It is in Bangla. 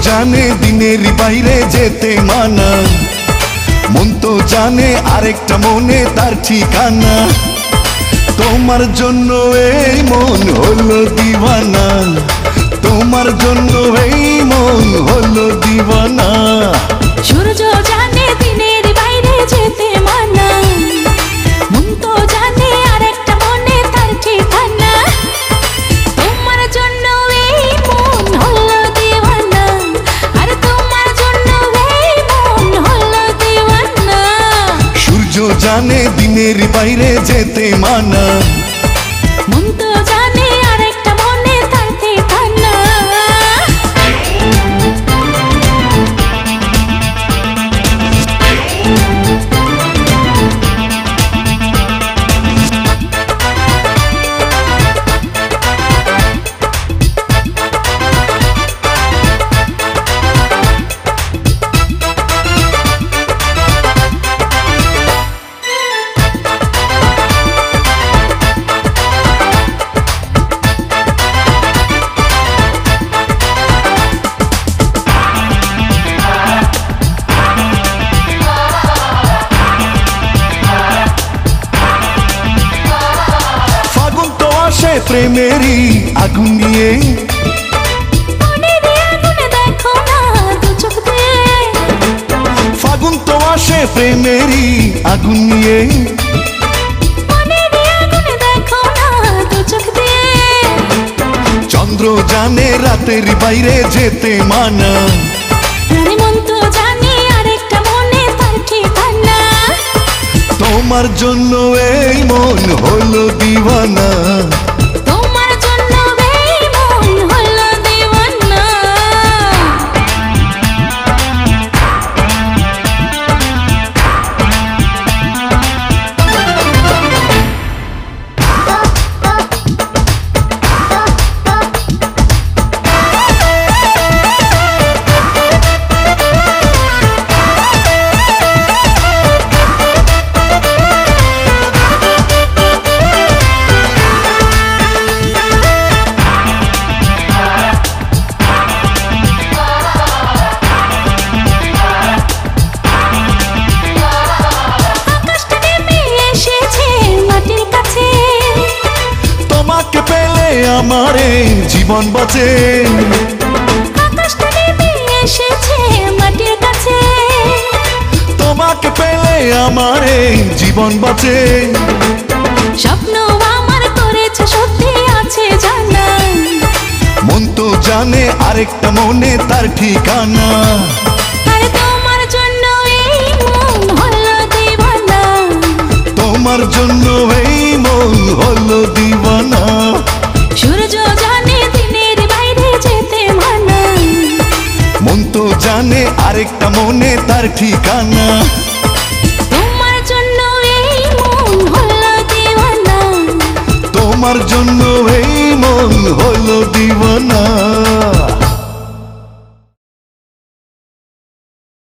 জানে দিনের বাইরে যেতে মানা, মন তো জানে আরেকটা মনে তার ঠিকানা। তোমার জন্য এই মন হলো দিওয়ানা, তোমার জন্য এই মন হলো দিওয়ানা। সূর্য জানে দিনের বাইরে যেতে মানা, মন তো জানে আরেকটা মনে তার ঠিকানা। তোমার জন্য এই মন হলো দিওয়ানা, আর তোমার জন্য এই মন হলো দিওয়ানা। সূর্য জানে দিনের বাইরে যেতে মানা, মন তো জানে আরেকটা মনে তার ঠিকানা। প্রেমেরই আগুন নিয়ে, ফাগুন তো আসে প্রেমেরই আগুন নিয়ে। চন্দ্র জানে রাতের বাইরে যেতে মানা, মন তো জানে আরেকটা মনে তার ঠিকানা। তোমার জন্য এই মন হলো দিওয়ানা, তোমার জন্য এই মন হলো দিওয়ানা। তোমাকে পেলে আমারে জীবন বাঁচে, আকাশটা নেমে এসেছে মাটির কাছে। তোমাকে পেলে আমারে জীবন বাঁচে। স্বপ্ন আমার করেছে সত্যি আছে জানা, মন তো জানে আরেকটা মনে তার ঠিকানা। আর তোমার জন্য এই মন হলো দিওয়ানা, তোমার জন্য এই মন হলো দিওয়ানা। সূর্য জানে দিনের বাইরে যেতে মানা, মন তো জানে আরেকটা মনে তার ঠিকানা। তোমার জন্য এই মন হলো দিওয়ানা, তোমার জন্য এই মন হলো দিওয়ানা।